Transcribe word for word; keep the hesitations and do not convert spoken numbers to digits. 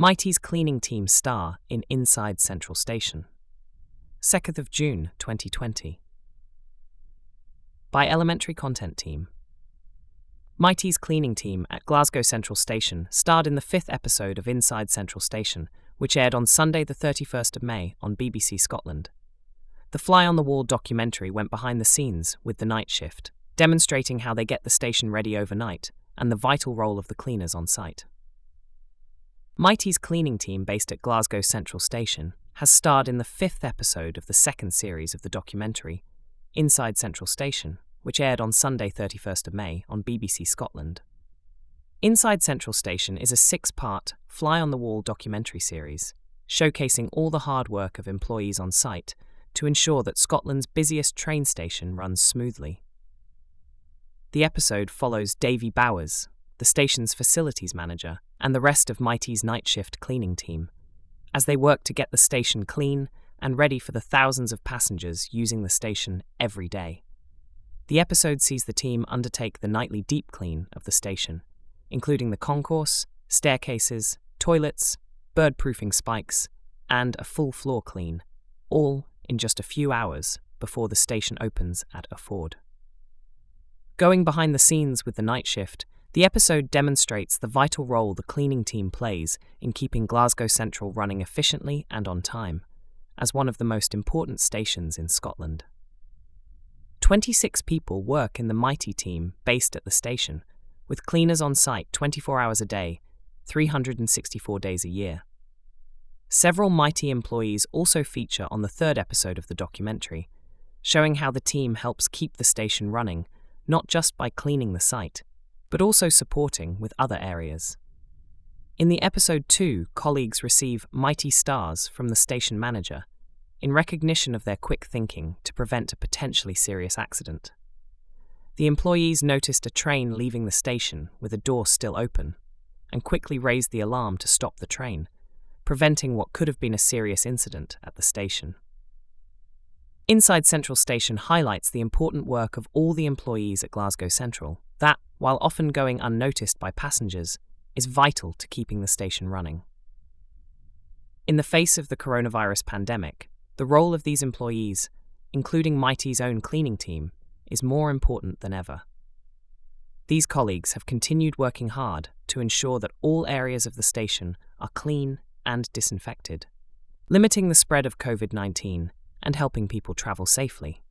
Mighty's cleaning team star in Inside Central Station. second of June twenty twenty. By Elementary Content Team. Mighty's cleaning team at Glasgow Central Station starred in the fifth episode of Inside Central Station, which aired on Sunday the thirty-first of May on B B C Scotland. The fly-on-the-wall documentary went behind the scenes with the night shift, demonstrating how they get the station ready overnight and the vital role of the cleaners on site. Mighty's cleaning team, based at Glasgow Central Station, has starred in the fifth episode of the second series of the documentary, Inside Central Station, which aired on Sunday thirty-first of May on B B C Scotland. Inside Central Station is a six-part, fly-on-the-wall documentary series, showcasing all the hard work of employees on site to ensure that Scotland's busiest train station runs smoothly. The episode follows Davy Bowers, the station's facilities manager, and the rest of Mighty's night shift cleaning team, as they work to get the station clean and ready for the thousands of passengers using the station every day. The episode sees the team undertake the nightly deep clean of the station, including the concourse, staircases, toilets, bird-proofing spikes, and a full floor clean, all in just a few hours before the station opens at a Ford. Going behind the scenes with the night shift, the episode demonstrates the vital role the cleaning team plays in keeping Glasgow Central running efficiently and on time, as one of the most important stations in Scotland. twenty-six people work in the Mighty team based at the station, with cleaners on site twenty-four hours a day, three hundred sixty-four days a year. Several Mighty employees also feature on the third episode of the documentary, showing how the team helps keep the station running, not just by cleaning the site, but also supporting with other areas. In the episode two, colleagues receive Mighty stars from the station manager in recognition of their quick thinking to prevent a potentially serious accident. The employees noticed a train leaving the station with a door still open and quickly raised the alarm to stop the train, preventing what could have been a serious incident at the station. Inside Central Station highlights the important work of all the employees at Glasgow Central that, while often going unnoticed by passengers, is vital to keeping the station running. In the face of the coronavirus pandemic, the role of these employees, including Mighty's own cleaning team, is more important than ever. These colleagues have continued working hard to ensure that all areas of the station are clean and disinfected, limiting the spread of COVID nineteen and helping people travel safely.